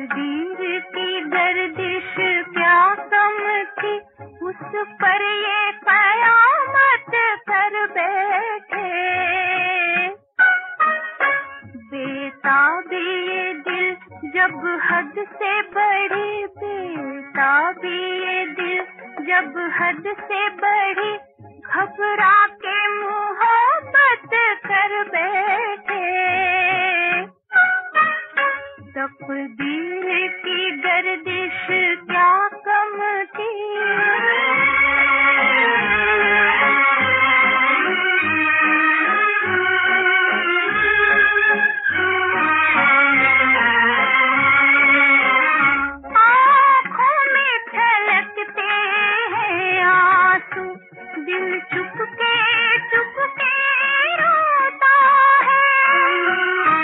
तकदीर की गर्दिश क्या कम थी, उस पर ये कयामत कर बैठे। बेताबी ये दिल जब हद से बढ़ी, बेताबी ये दिल जब हद से बढ़ी, घबरा के मोहब्बत कर बैठे। तकदीर की गर्दिश क्या कम थी। आँखों में छलकते हैं आंसू, दिल चुपके चुपके रोता है।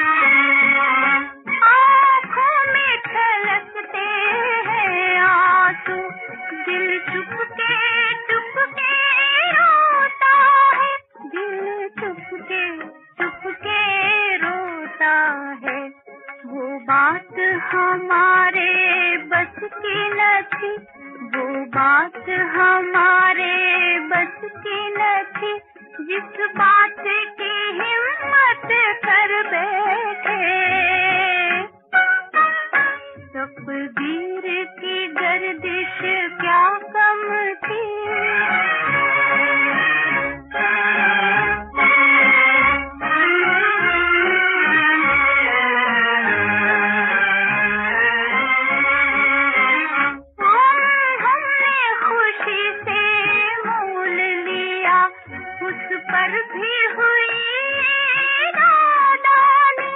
आँखों में छलकते हैं आंसू, दिल चुपके चुपके रोता है। दिल चुपके चुपके रोता है। वो बात हमारे बस की न थी, वो बात हमारे बस की न थी, जिस बात की हिम्मत कर बैठे। तकदीर की गर्दिश क्या कम थी। पर भी हुई नादानी,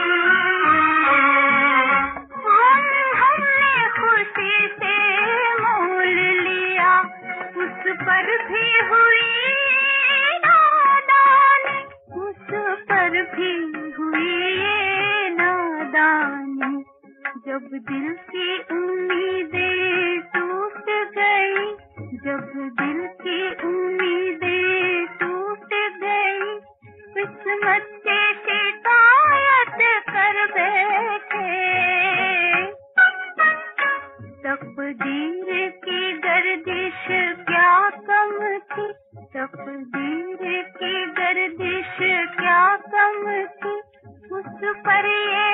हमने खुशी से मोल लिया, उस पर भी हुई नादानी, उस पर भी हुई ये नादानी। जब दिल की उम्मीदें टूट गई, जब दिल की उम्मीदें टूट गई, किस्मत से शिकायत कर बैठे। तकदीर की गर्दिश क्या कम थी, तकदीर की गर्दिश क्या कम थी, उस पर ये